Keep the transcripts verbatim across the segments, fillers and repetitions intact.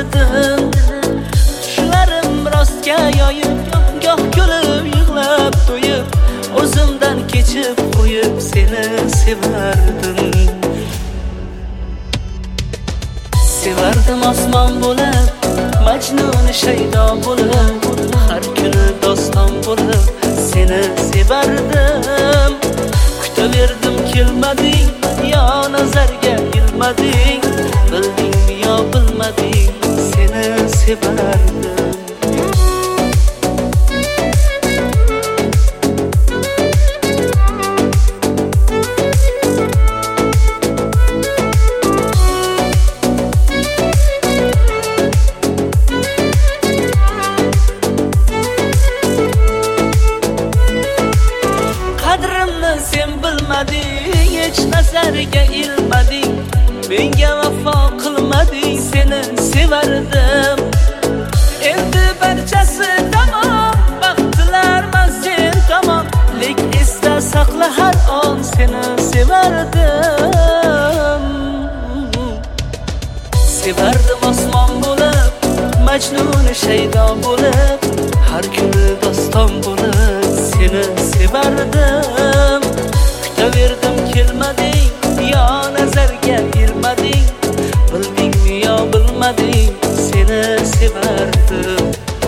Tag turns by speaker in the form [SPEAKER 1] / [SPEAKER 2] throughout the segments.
[SPEAKER 1] sevardim. Tushlarim rostga yoyib, goh kulib yig'lab to'yib, o'zimdan kechib qo'yib seni sevardim. Sevardim osmon bo'lib, Majnun Shaydo bo'lib, har kuni doston bo'lib seni sevardim. Kutaverdim kelmading, yo nazarga ilmading, bildingmi yo bilmading, seni sevardim. Sen bilmading, hech nazarga ilmading, menga vafo qilmading, seni sevardim. Endi barchasi tamom, baxtlarman sen tomon, lek esda saqla har on seni sevardim. Sevardim osmon bo'lib, Majnun Shaydo bo'lib, har kuni doston bo'lib seni sevardim. Kutaverdim kelmading, yo nazarga ilmading, bildingmi yo bilmading, seni sevardim.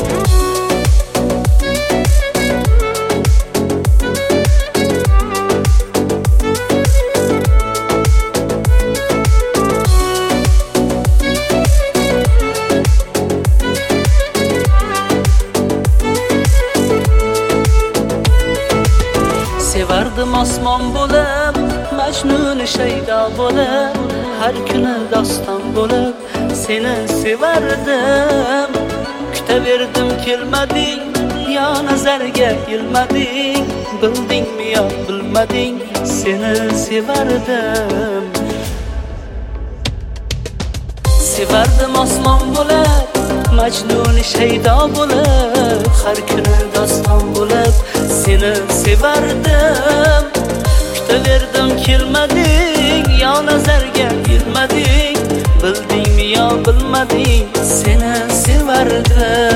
[SPEAKER 1] Sevardim osmon bo'lib, Majnun Shaydo bo'lib, har kuni doston bo'lib seni sevardim. Kutaverdim kelmading, yo nazarga ilmading, bildingmi yo bilmading, seni sevardim. Sevardim osmon bo'lib, Majnun Shaydo bo'lib, har kuni doston bo'lib seni sevardim. Kutaverdim kelmading, yo nazarga ilmading, bildingmi yo bilmading, seni sevardim.